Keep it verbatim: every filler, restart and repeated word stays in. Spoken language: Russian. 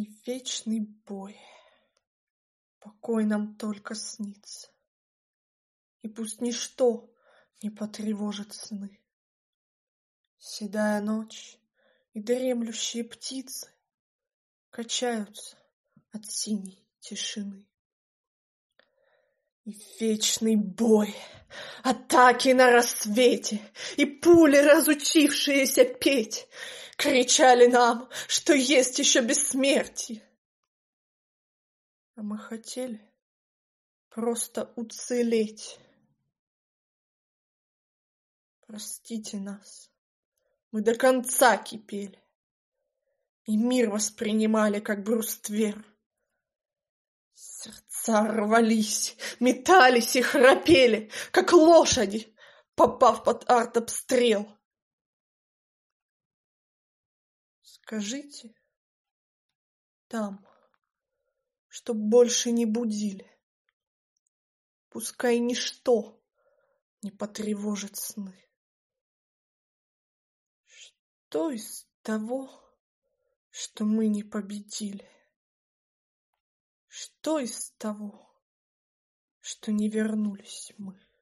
И вечный бой, покой нам только снится, и пусть ничто не потревожит сны. Седая ночь и дремлющие птицы качаются от синей тишины. И вечный бой, атаки на рассвете, и пули, разучившиеся петь, кричали нам, что есть еще бессмертие. А мы хотели просто уцелеть. Простите нас, мы до конца кипели, и мир воспринимали как бруствер. Сердца рвались, метались и храпели, как лошади, попав под артобстрел. Скажите там, чтоб больше не будили, пускай ничто не потревожит сны. Что из того, что мы не победили? Что из того, что не вернулись мы?